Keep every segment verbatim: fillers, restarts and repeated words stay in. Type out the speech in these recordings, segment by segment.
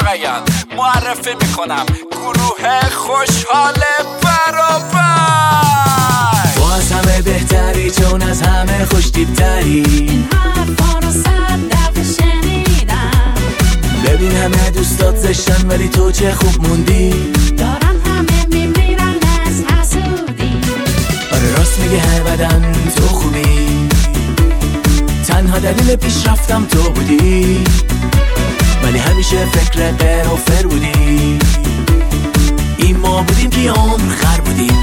آقایان معرفی میکنم گروه خوشحال برابر. تو از همه بهتری چون از همه خوشتیبتری. این حرفا رو صد دفعه شنیدم. ببین همه دوستات زشتن ولی تو چه خوب موندی. دارن همه میمیرن از حسودی. آره راست میگه هر بدن تو خوبی. تنها دلیل پیشرفتم تو بودی ولی همیشه فکر غیر و فر بودی. این ما بودیم که عمر خر بودیم.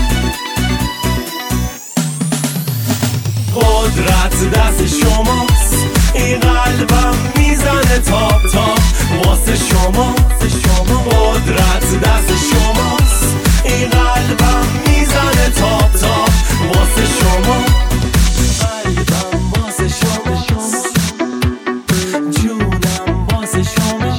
قدرت دست شماست این قلبم میزنه تاپ تاپ واسه شما. قدرت دست شماست این قلبم میزنه تاپ تاپ واسه شما. قلبم واسه شما جونم واسه شما.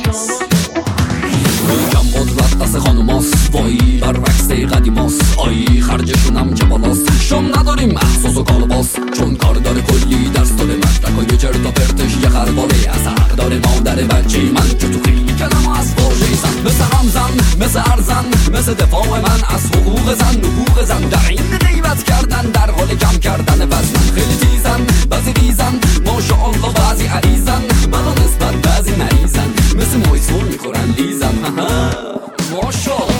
میگم قدرت دست خانوماست وایی برعکس قدیماست. آیی خرجشونم چه بالاست شم نداریم احساس و کالباس چون کار داره کلی درس داره مدرکای چرت و پرتش یه خرباله از حق داره مادر بچه من که تو خیلی کلم از واژه زن مثل همزن مثل ارزن مثل دفاع من از حقوق زن حقوق زن در این غیبت کردن در حال کم کردن وزن خیلی تیزن بعضی ریزن ماشاءالله بعضی عریزن منو نسبت بعضی مریضن مثل مایسور میخورن لیزن ماشاءالله.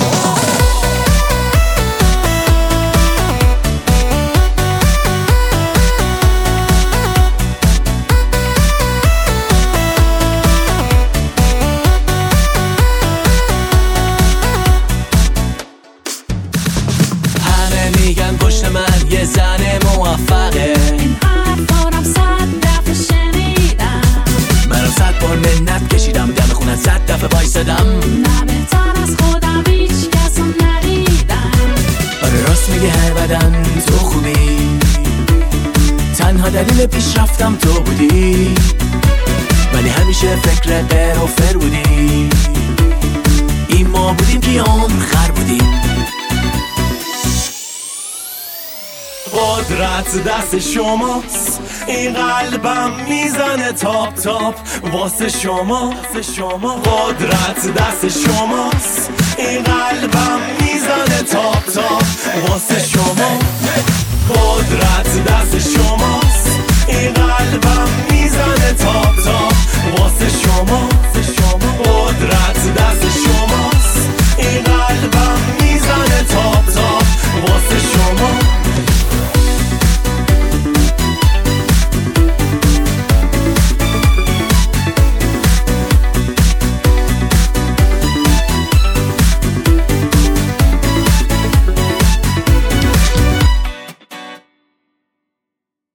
میگن پشت من یه زن موفقه. این حرفا رو صد دفعه شنیدم. منو صد بار منت کشیدم دم خونت صد دفعه بایستدم. نه بهتر از خودم هیچ کس رو ندیدم. آره راست میگه هر بدن تو خوبی. تنها دلیل پیشرفتم تو بودی ولی همیشه فکر غیر و فر بودی. این ما بودیم که عمر خر بودیم. قدرت دست شماست این قلبم میزنه تاپ تاپ واسه شما. قدرت دست شماست این قلبم میزنه تاپ تاپ واسه شما. قدرت دست شماست این قلبم میزنه تاپ تاپ